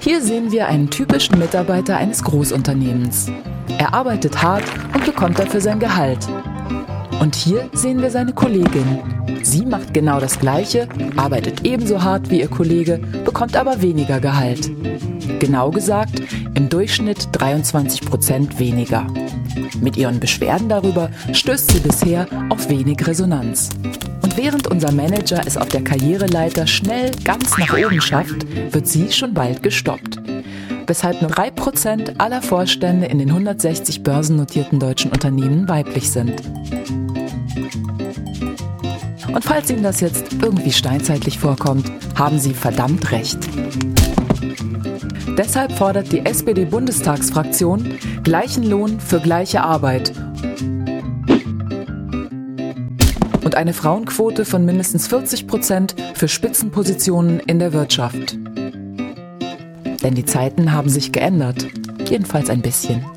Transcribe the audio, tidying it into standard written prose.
Hier sehen wir einen typischen Mitarbeiter eines Großunternehmens. Er arbeitet hart und bekommt dafür sein Gehalt. Und hier sehen wir seine Kollegin. Sie macht genau das Gleiche, arbeitet ebenso hart wie ihr Kollege, bekommt aber weniger Gehalt. Genau gesagt, im Durchschnitt 23% weniger. Mit ihren Beschwerden darüber stößt sie bisher auf wenig Resonanz. Und während unser Manager es auf der Karriereleiter schnell ganz nach oben schafft, wird sie schon bald gestoppt. Weshalb nur 3% aller Vorstände in den 160 börsennotierten deutschen Unternehmen weiblich sind. Und falls Ihnen das jetzt irgendwie steinzeitlich vorkommt, haben Sie verdammt recht. Deshalb fordert die SPD-Bundestagsfraktion gleichen Lohn für gleiche Arbeit und eine Frauenquote von mindestens 40% für Spitzenpositionen in der Wirtschaft. Denn die Zeiten haben sich geändert, jedenfalls ein bisschen.